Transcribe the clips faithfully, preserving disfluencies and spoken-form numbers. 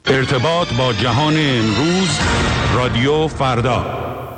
ارتباط با جهان امروز، رادیو فردا.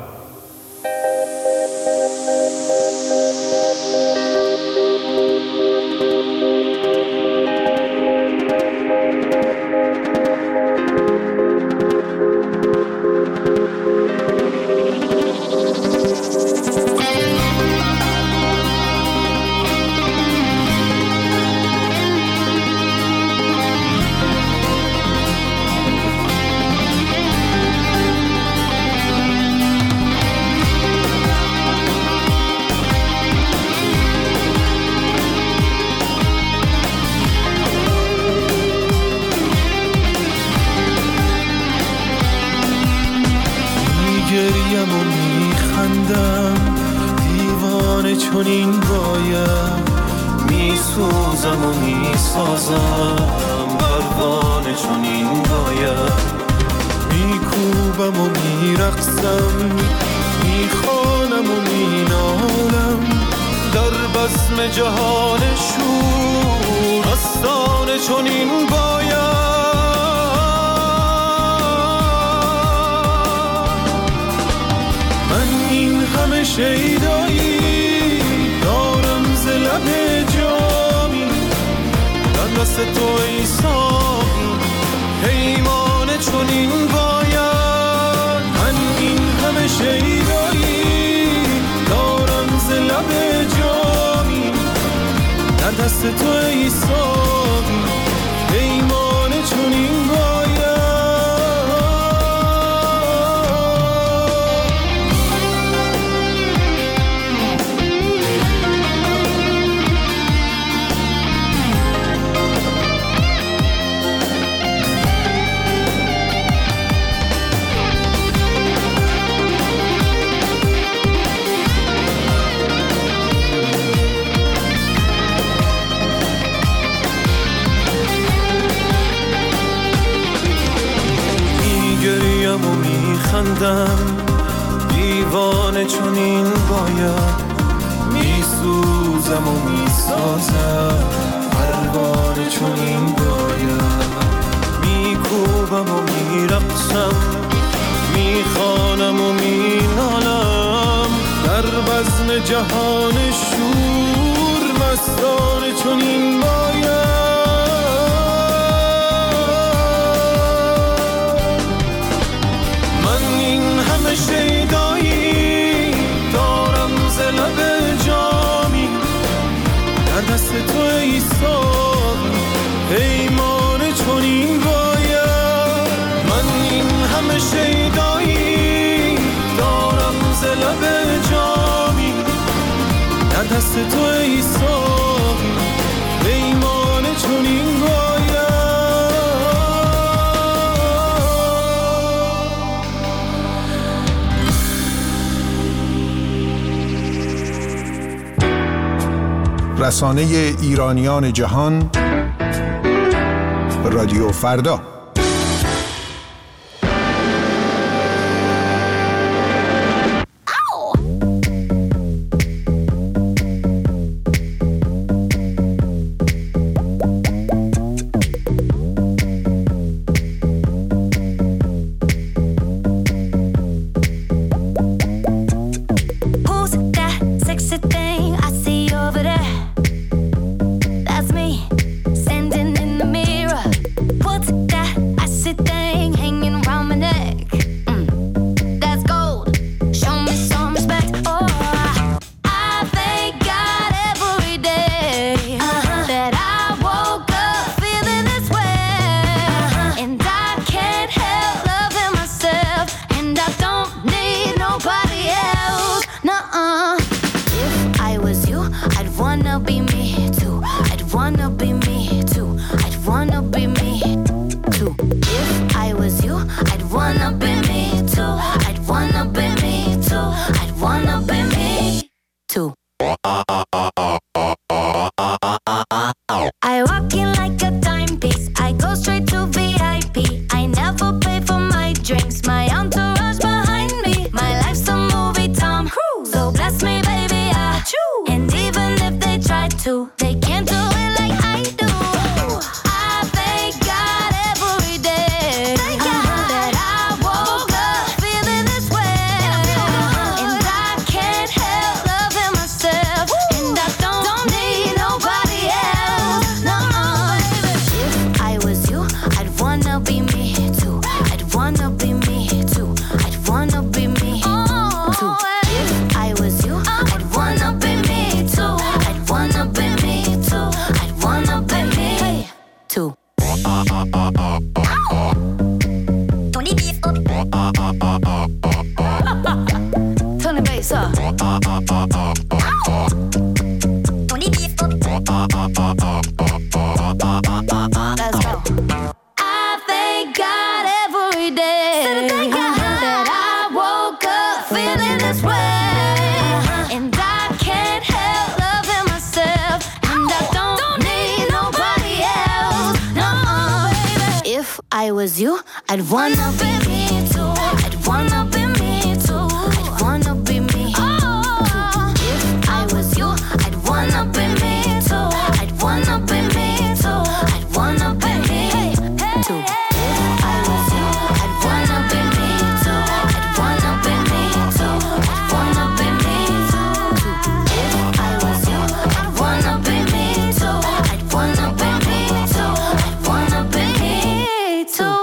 میگریم و میخندم، دیوانه چنین باید، میسوزم و میسازم، پروانه چنین باید، میکوبم و میرقصم، میخوانم و مینالم، در بزم جهان شور مستانه چنین باید. همه شیدایی دارم ز لب جامی، در دست تو ای ساقی پیمانه چنین باید. من این همه شیدایی دارم ز لب جامی، در دست تو ای ساقی پیمانه چنین باید. و میخندم، دیوانه چنین باید، میسوزم و میسازم، پروانه چنین باید، میکوبم و میرقصم، میخوانم و مینالم، در بزم جهان شور مستانه چنین باید. شیدایی دارم ز لب جامی، در دست تو ای ساقی پیمانه چنین باید. من این همه شیدایی دارم ز لب جامی، در دست تو ای ساقی پیمانه چنین باید. رسانه ایرانیان جهان، رادیو فردا. That Turn the bass up. Turn the bass up. Turn the bass up. Let's go. I thank God every day that I woke up feeling this way, and I can't help loving myself, and I don't need nobody else. No, baby. If I was you, I'd wanna be me too. I'd wanna be me too. I'd wanna be me. Oh, if I was you, I'd wanna be me too. I'd wanna be me too. I'd wanna be me too. If I was you, I'd wanna be me too. I'd wanna be me too. I'd wanna be me too. If I was you, I'd wanna be me too. I'd wanna be me too. I'd wanna be me too.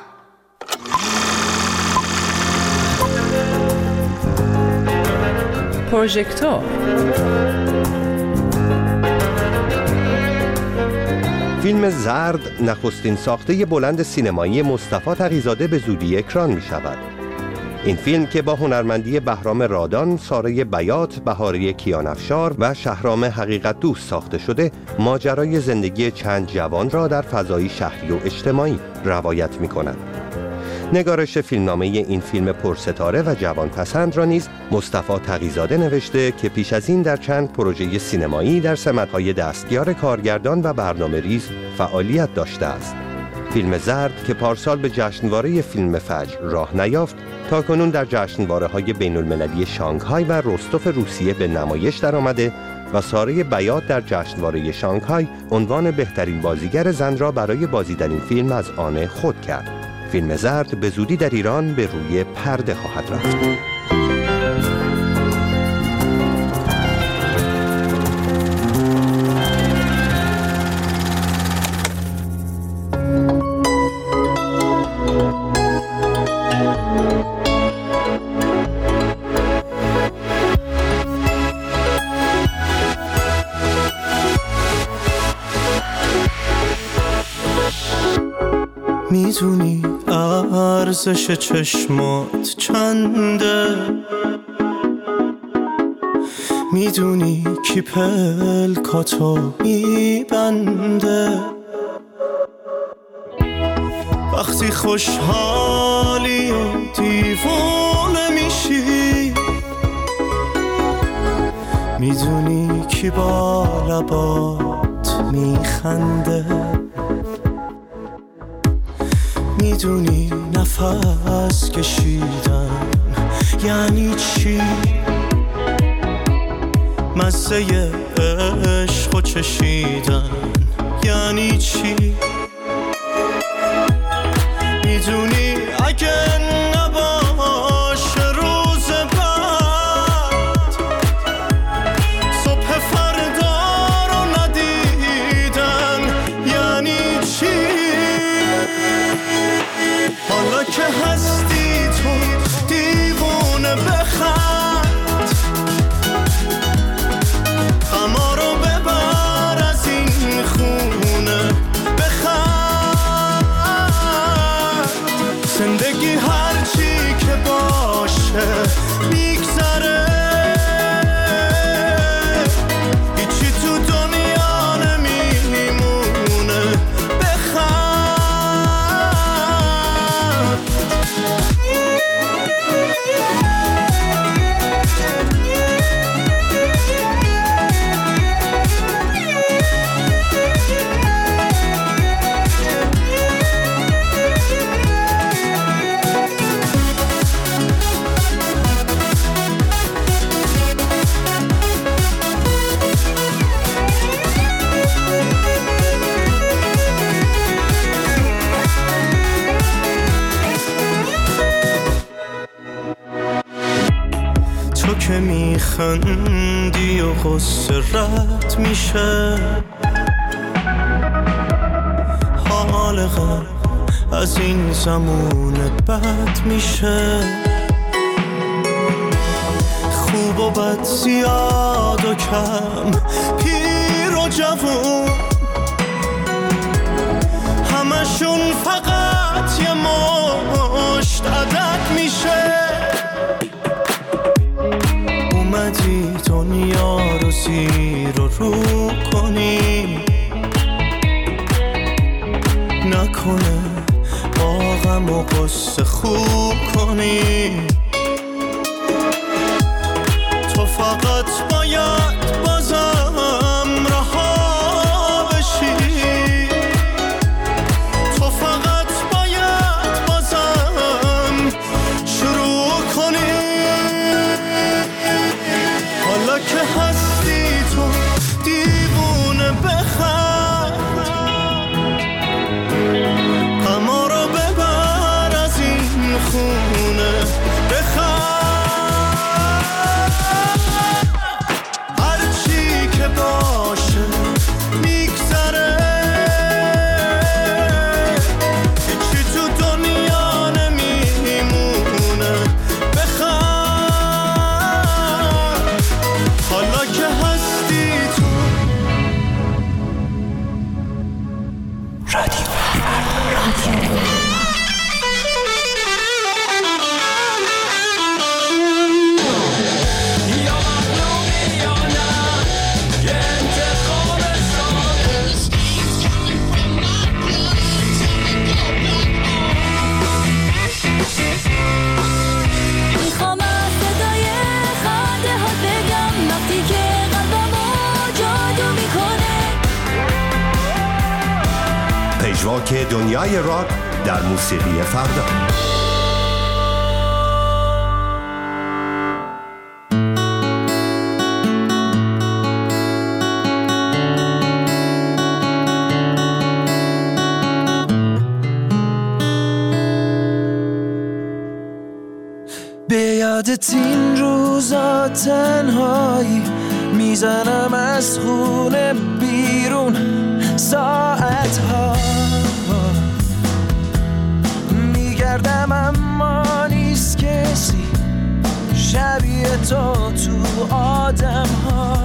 پروژکتور. فیلم زرد نخستین ساخته بلند سینمایی مصطفی تقی‌زاده به زودی اکران می شود. این فیلم که با هنرمندی بهرام رادان، ساره بیات، بهاره کیانفشار و شهرام حقیقت دوست ساخته شده، ماجرای زندگی چند جوان را در فضای شهری و اجتماعی روایت می کند. نگارش فیلمنامه این فیلم پرستاره و جوانپسند را نیز مصطفی تقی‌زاده نوشته که پیش از این در چند پروژه سینمایی در سمت‌های دستیار کارگردان و برنامه‌ریز فعالیت داشته است. فیلم زرد که پارسال به جشنواره فیلم فجر راه نیافت، تاکنون در جشنواره‌های بین‌المللی شانگهای و رستوف روسیه به نمایش درآمده و ساره بیات در جشنواره شانگهای عنوان بهترین بازیگر زن را برای بازی در این فیلم از آن خود کرد. فیلم زرد به زودی در ایران به روی پرده خواهد رفت. میدونی ارزش چشمات چنده، میدونی کی پلکاتو میبنده، وقتی خوشحالی و دیوونه میشی، میدونی کی با لبات میخنده، میدونی نفس کشیدن یعنی چی، مزه عشق و چشیدن یعنی چی، میدونی اگه نباشه روز بعد، صبح فردا رو ندیدن یعنی چی، حالا که هستی تو دیوونه بخند، غما رو ببر از این خونه بخند، زندگی هرچی که باشه میگذره، هیچی تو دنیا نمیمونه بخند. تو که میخندی و غصه رد میشه، حال غم از این زمون بد میشه، خوب و بد زیاد و کم پیر و جوون، همه فقط یه مشت عدد میشه. اومدی دنیا رو زیر و رو کنی، نکنه با غم و غصه خوب کنی. تو فقط باید بازم رها بشی، تو فقط باید بازم شروع کنی. حالا که هستی تو دیوونه بخند، غما رو ببر از این خونه بخند. هرچی که باشه میگذره، هیچی تو دنیا نمیمونه. بخند حالا که هستی تو. رادیو میخوام از صدای خنده ها بگم وقتی که قلبمو جادو میکنه. پژواک دنیای راک در موسیقی فردا. به یادت این روزا تنهایی میزنم از خونه بیرون ساعت ها، میگردم اما نیست کسی شبیه تو تو آدم ها.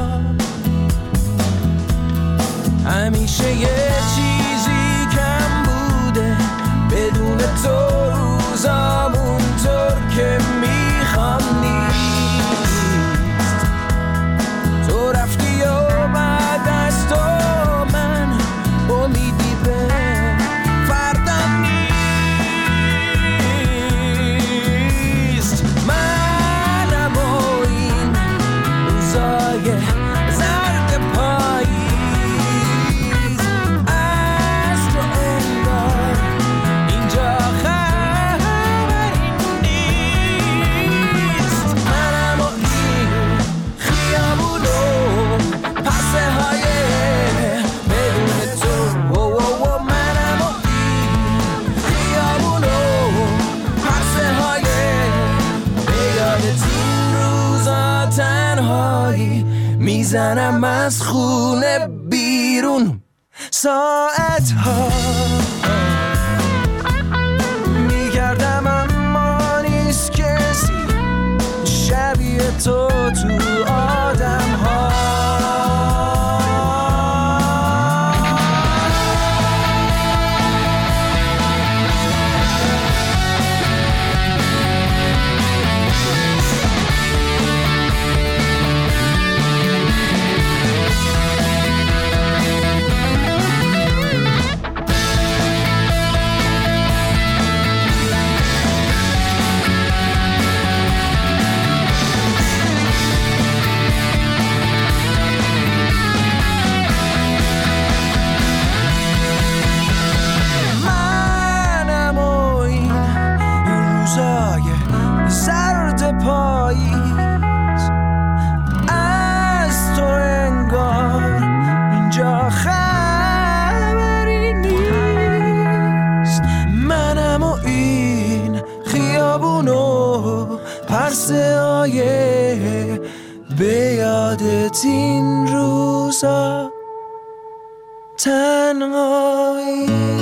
همیشه یه چیزی کم بوده بدون تو روزامون طور که میخوام نیست. تو رفتی و بعد از تو من امیدی به فردا نیست. منم و این روزای زرد پاییز، از تو انگار اینجا خبری نیست. منم و این خیابون و پسه های بدون تو. منم و این خیابون و پسه های به یادت این روزا تنهایی میزنم از خونه بیرون ساعت ها. میگردم اما نیست کسی شبیه تو تو آدم ها. منم و این روزای زرد پاییز، از تو انگار اینجا خبری نیست. منم و این خیابون و پرسه های به یادت این روزا تنهایی.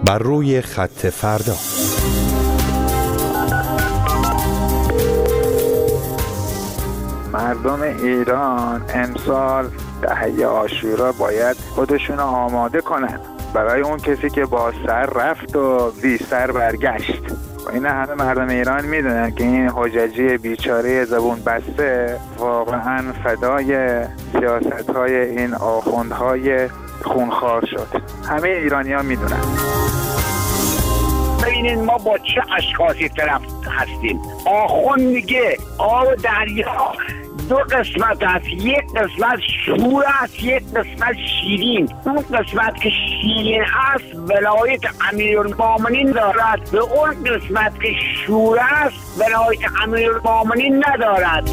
بر روی خط فردا. مردم ایران امسال دهه عاشورا باید خودشون آماده کنن برای اون کسی که با سر رفت و بی سر برگشت. و این همه مردم ایران میدونن که این حججی بیچاره زبون بسته واقعا فدای سیاست‌های این آخوندهای خونخوار شد. همه ایرانی ها میدونن. ببینید ما با چه اشخاصی طرف هستیم. آخوند میگه آب دریا دو قسمت است، یک قسمت شور است، یک قسمت شیرین. اون قسمت که شیرین است ولایت امیرالمومنین دارد، به اون قسمت که شور است ولایت امیرالمومنین ندارد.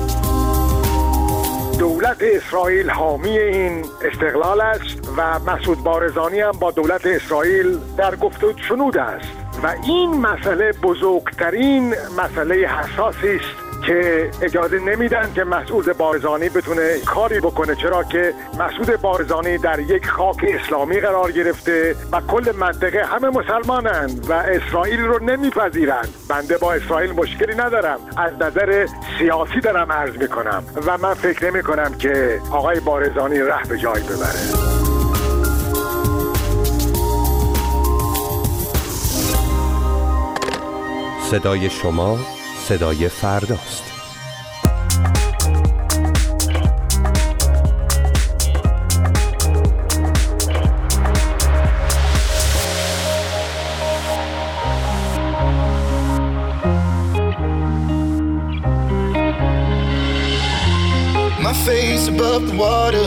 دولت اسرائیل حامی این استقلال است و مسعود بارزانی هم با دولت اسرائیل در گفت و شنود است و این مسئله بزرگترین مسئله حساسی است که اجازه نمیدن که مسعود بارزانی بتونه کاری بکنه، چرا که مسعود بارزانی در یک خاک اسلامی قرار گرفته و کل منطقه همه مسلمانند و اسرائیل رو نمیپذیرند. بنده با اسرائیل مشکلی ندارم، از نظر سیاسی دارم عرض میکنم و من فکر نمی کنم که آقای بارزانی ره به جایی ببره. صدای شما صدای فرداست. My face above the water,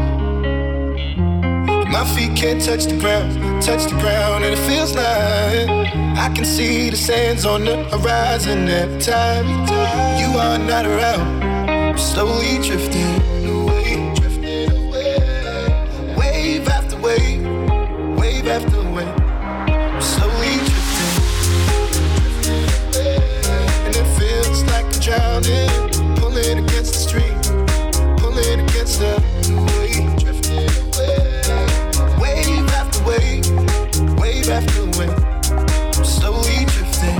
my feet can't touch the ground, touch the ground, and it feels like I can see the sands on the horizon every time you are not around. I'm slowly drifting away, drifting away, wave after wave, wave after wave. I'm slowly drifting, drifting away, and it feels like I'm drowning, pulling against the stream, pulling against the wave, drifting away, wave after wave, wave after wave. Slowly drifting.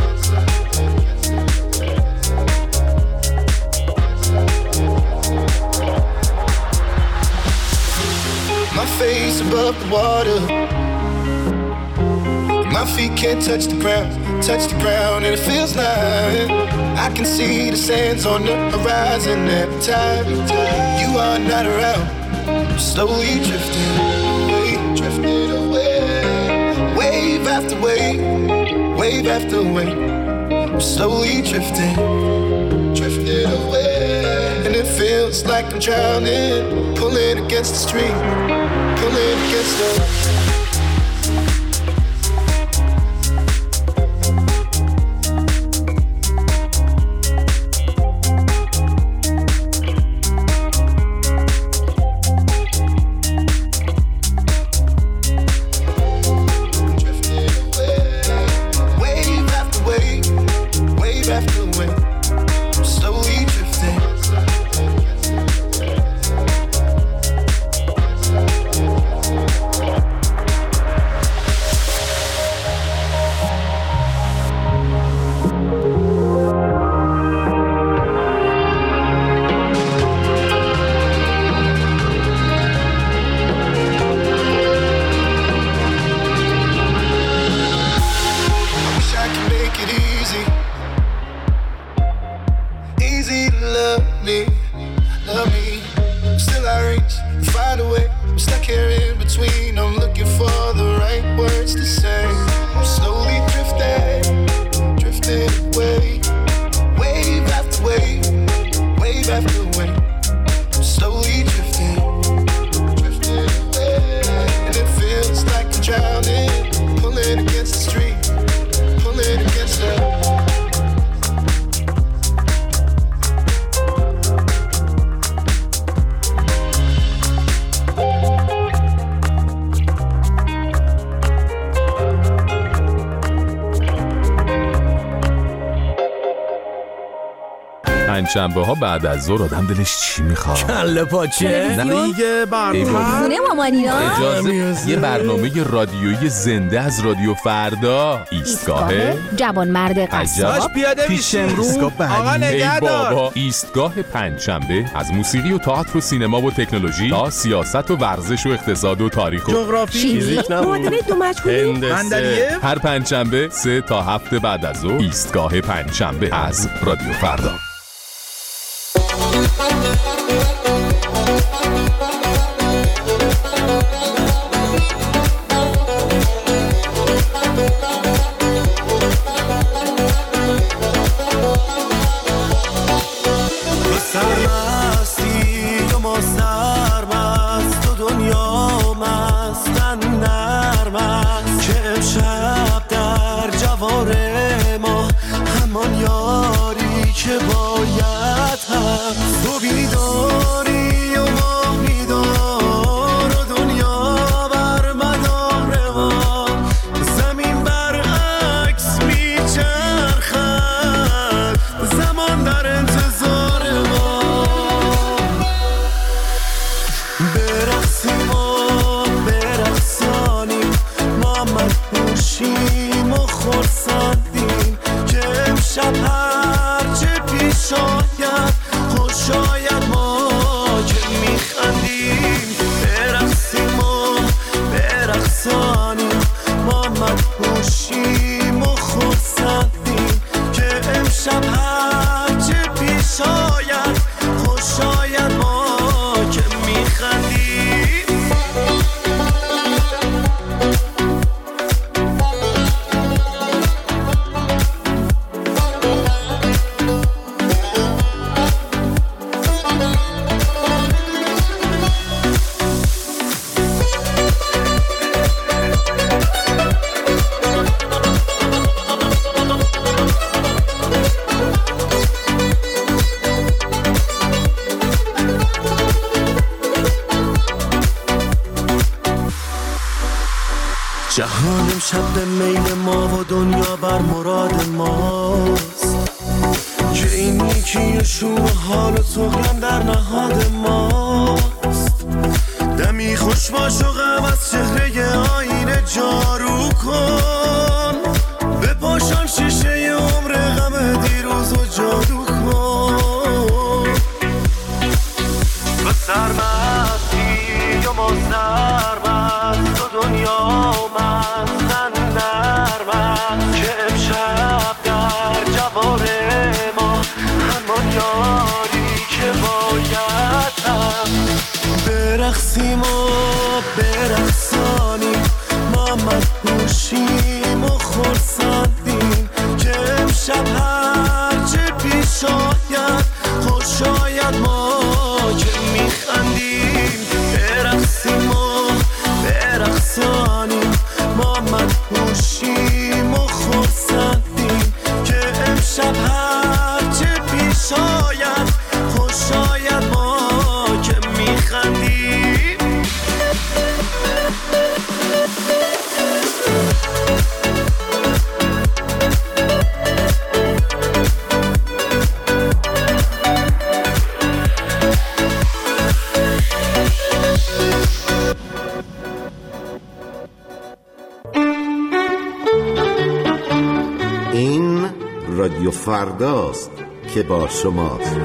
My face above the water, my feet can't touch the ground, touch the ground, and it feels like I can see the sands on the horizon every time you are not around. I'm slowly drifting away, drifting away, wave after wave, wave after wave. I'm slowly drifting, drifting away, and it feels like I'm drowning, pulling against the stream, pulling against the. پنجشنبه ها بعد از ظهر آدم دلش چی میخواد؟ کله پاچه. نه دیگه برنامه خونه مامانینا. اجازه یه برنامه رادیویی زنده از رادیو فردا. ایستگاه جوان مرد قصاب. پیش امروز آقا نگهدار. ایستگاه پنجشنبه از موسیقی و تئاتر و سینما و تکنولوژی تا سیاست و ورزش و اقتصاد و تاریخ و جغرافی، فیزیک، معادله دو مجهولی، هندسه. هر پنجشنبه سه تا هفت بعد از ظهر. ایستگاه پنجشنبه از رادیو فردا. جهان امشب به میل ما و دنیا بر مراد ماست، که این نیکی شوم حال و طغیان در نهاد ماست. دمی خوش باش و غم از چهره آینه جارو کن، بپاشان شیشه عمر غم دیروز و جادو کن. و سرمستی و ما سرمست و دنیا مستن نرمست، که امشب در جوار ما همان یاری که باید هست. برقصیم و برقصانیم، ما مدهوشیم و خرسندیم، که امشب هرچه پیش آید خوش آید ما که میخندیم. برقصیم و برقصانیم، ما مدهوشیم و خرسندیم، که امشب هرچه پیش آید خوش آید ما که میخندیم. این رادیو فرداست که با شماست.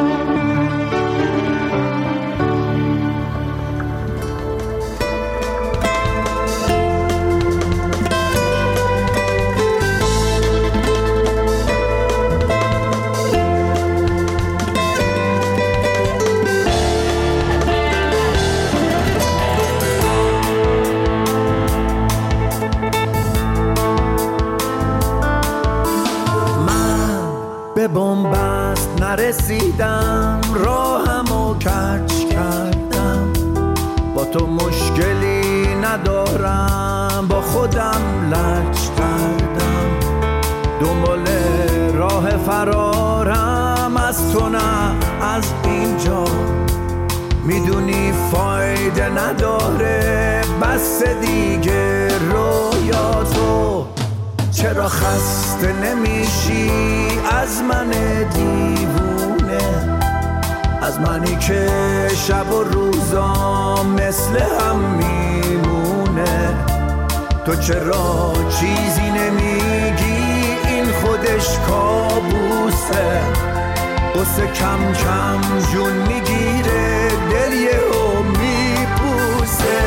به بنبست نرسیدم، راهمو کج کردم، با تو مشکلی ندارم، با خودم لج کردم، دنبال راه فرارم از تو نه از اینجا، میدونی فایده نداره بس دیگه رویا تو. چرا خسته نمیشی از من دیوونه؟ از منی که شب و روزا مثل هم میمونه. تو چرا چیزی نمیگی؟ این خودش کابوسه. قصه کم کم جون میگیره، دل یهو میپوسه.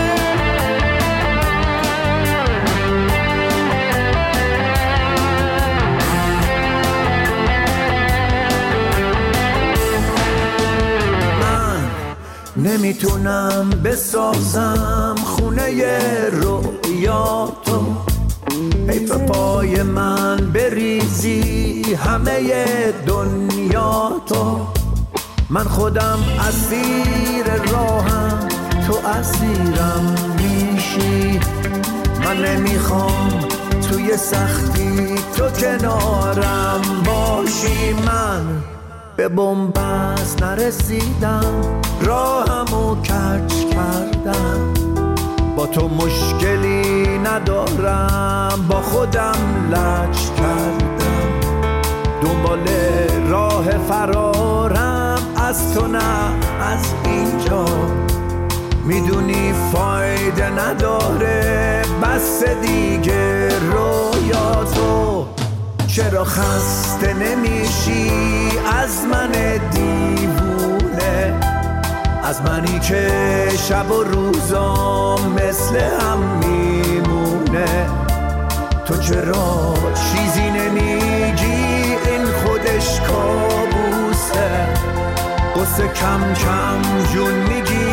نمیتونم بسازم خونه رویاتو، حیف پای من بریزی همه دنیاتو. من خودم اسیر راهم، تو اسیرم میشی. من نمیخوام توی سختی تو کنارم باشی. من به بنبست نرسیدم، راهمو کج کردم. با تو مشکلی ندارم، با خودم لج کردم. دنبال راه فرارم از تو، نه از اینجا. میدونی فایده نداره، بس دیگه رویاتو. چرا خسته نمیشی از من دیوونه؟ از منی که شب و روزا مثل هم میمونه. تو چرا چیزی نمیگی؟ این خودش کابوسه. قصه کم کم جون میگی